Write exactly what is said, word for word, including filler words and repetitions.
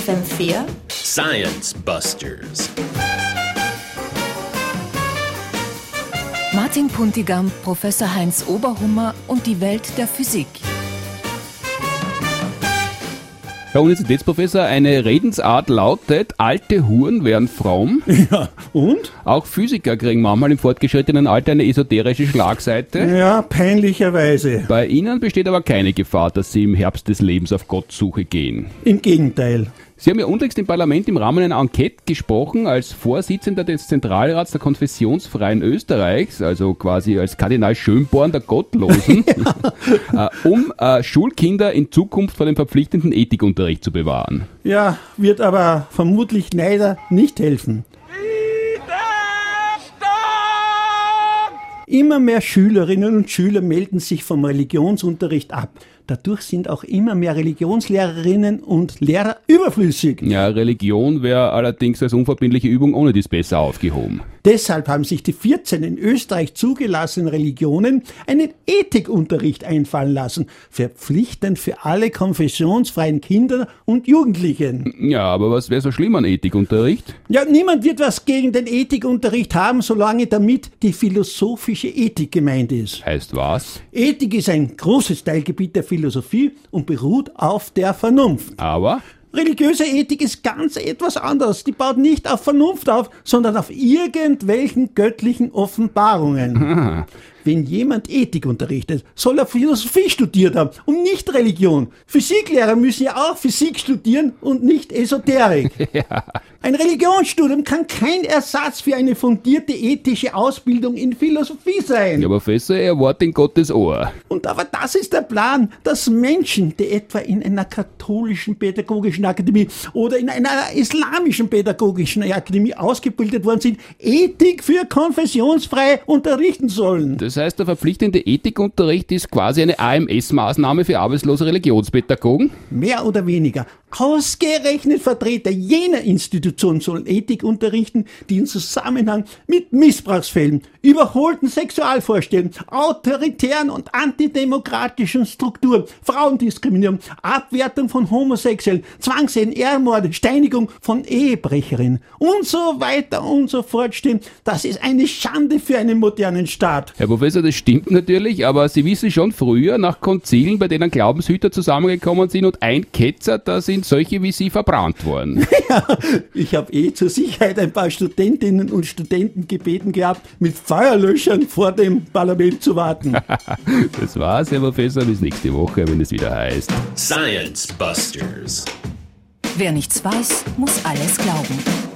F M vier Science Busters. Martin Puntigam, Professor Heinz Oberhummer und die Welt der Physik. Herr Universitätsprofessor, eine Redensart lautet, alte Huren wären fromm. Ja, und? Auch Physiker kriegen manchmal im fortgeschrittenen Alter eine esoterische Schlagseite. Ja, peinlicherweise. Bei Ihnen besteht aber keine Gefahr, dass Sie im Herbst des Lebens auf Gottsuche gehen. Im Gegenteil. Sie haben ja unlängst im Parlament im Rahmen einer Enquete gesprochen als Vorsitzender des Zentralrats der Konfessionsfreien Österreichs, also quasi als Kardinal Schönborn der Gottlosen, ja. äh, um äh, Schulkinder in Zukunft vor dem verpflichtenden Ethikunterricht zu bewahren. Ja, wird aber vermutlich leider nicht helfen. Immer mehr Schülerinnen und Schüler melden sich vom Religionsunterricht ab. Dadurch sind auch immer mehr Religionslehrerinnen und Lehrer überflüssig. Ja, Religion wäre allerdings als unverbindliche Übung ohne dies besser aufgehoben. Deshalb haben sich die vierzehn in Österreich zugelassenen Religionen einen Ethikunterricht einfallen lassen, verpflichtend für alle konfessionsfreien Kinder und Jugendlichen. Ja, aber was wäre so schlimm an Ethikunterricht? Ja, niemand wird was gegen den Ethikunterricht haben, solange damit die philosophische Ethik gemeint ist. Heißt was? Ethik ist ein großes Teilgebiet der Philosophie und beruht auf der Vernunft. Aber? Religiöse Ethik ist ganz etwas anderes. Die baut nicht auf Vernunft auf, sondern auf irgendwelchen göttlichen Offenbarungen. Aha. Wenn jemand Ethik unterrichtet, soll er Philosophie studiert haben und nicht Religion. Physiklehrer müssen ja auch Physik studieren und nicht Esoterik. Ja. Ein Religionsstudium kann kein Ersatz für eine fundierte ethische Ausbildung in Philosophie sein. Ja, Professor, er Wort in Gottes Ohr. Und aber das ist der Plan, dass Menschen, die etwa in einer katholischen pädagogischen Akademie oder in einer islamischen pädagogischen Akademie ausgebildet worden sind, Ethik für konfessionsfrei unterrichten sollen. Das heißt, der verpflichtende Ethikunterricht ist quasi eine A M S-Maßnahme für arbeitslose Religionspädagogen? Mehr oder weniger. Ausgerechnet Vertreter jener Institution sollen Ethik unterrichten, die in Zusammenhang mit Missbrauchsfällen, überholten Sexualvorstellungen, autoritären und antidemokratischen Strukturen, Frauendiskriminierung, Abwertung von Homosexuellen, Zwangsehen, Ehrenmorde, Steinigung von Ehebrecherinnen und so weiter und so fort stehen. Das ist eine Schande für einen modernen Staat. Herr Professor, das stimmt natürlich, aber Sie wissen schon früher nach Konzilen, bei denen Glaubenshüter zusammengekommen sind und ein Ketzer, da sind solche wie Sie verbrannt worden. Ja, ich habe eh zur Sicherheit ein paar Studentinnen und Studenten gebeten gehabt, mit Feuerlöschern vor dem Parlament zu warten. Das war's, Herr Professor, bis nächste Woche, wenn es wieder heißt Science Busters. Wer nichts weiß, muss alles glauben.